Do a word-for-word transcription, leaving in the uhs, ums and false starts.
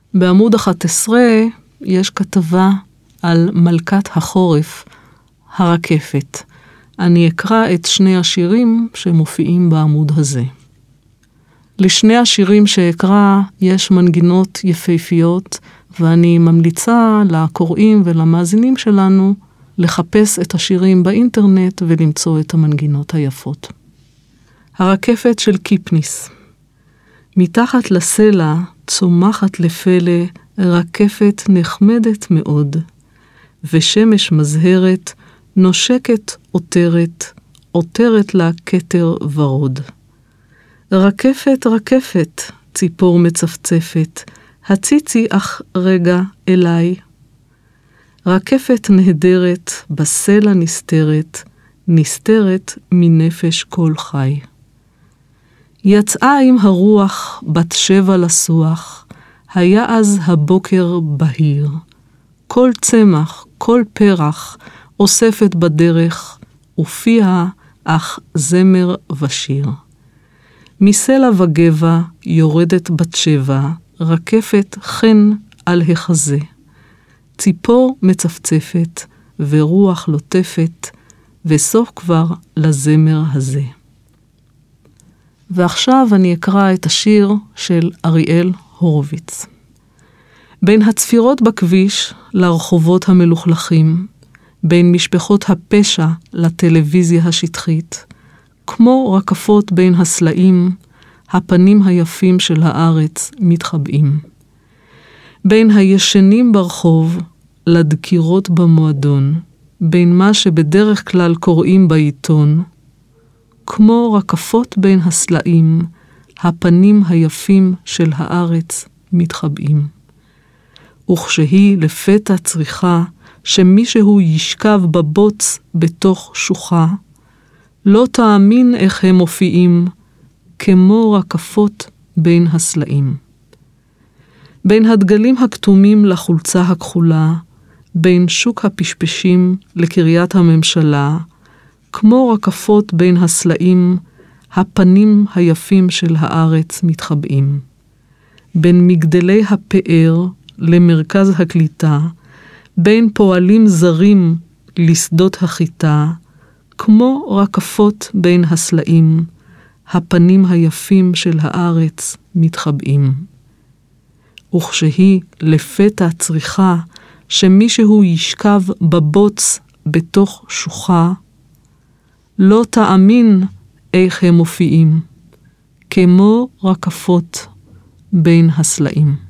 בעמוד אחת עשרה יש כתבה על מלכת החורף, הרקפת. אני אקרא את שני השירים שמופיעים בעמוד הזה. לשני השירים שאקרא יש מנגינות יפהפיות, ואני ממליצה לקוראים ולמאזינים שלנו לחפש את השירים באינטרנט ולמצוא את המנגינות היפות. הרקפת של קיפניס. מתחת לסלע צומחת לפלא רקפת נחמדת מאוד, ושמש מזהרת נושקת עותרת, עותרת לה כתר ורוד. רקפת, רקפת, ציפור מצפצפת, הציצי אך רגע אליי. רקפת נהדרת, בסלע נסתרת, נסתרת מנפש כל חי. יצאה עם הרוח בת שבע לסוח, היה אז הבוקר בהיר. כל צמח, כל פרח, אוספת בדרך, ופיה אך זמר ושיר. מסלע וגבע יורדת בת שבע, רקפת חן על החזה. ציפור מצפצפת ורוח לוטפת, וסוף כבר לזמר הזה. ועכשיו אני אקרא את השיר של אריאל הורוביץ. בין הצפירות בכביש לרחובות המלוכלכים, בין משפחות הפשע לטלוויזיה השטחית, כמו רקפות בין הסלעים, הפנים היפים של הארץ מתחבאים. בין הישנים ברחוב לדקירות במועדון, בין מה שבדרך כלל קוראים בעיתון, כמו רקפות בין הסלעים, הפנים היפים של הארץ מתחבאים. וכשהיא לפתע צריכה שמישהו ישכב בבוץ בתוך שוחה, לא תאמין איך הם מופיעים, כמו רקפות בין הסלעים. בין הדגלים הכתומים לחולצה הכחולה, בין שוק הפשפשים לקריית הממשלה, כמו רקפות בין הסלעים, הפנים היפים של הארץ מתחבאים. בין מגדלי הפאר למרכז הקליטה, בין פועלים זרים לשדות החיטה, כמו רקפות בין הסלעים, הפנים היפים של הארץ מתחבאים. וכשהיא לפתע צריכה שמישהו ישכב בבוץ בתוך שוחה, לא תאמין איך הם מופיעים, כמו רקפות בין הסלעים.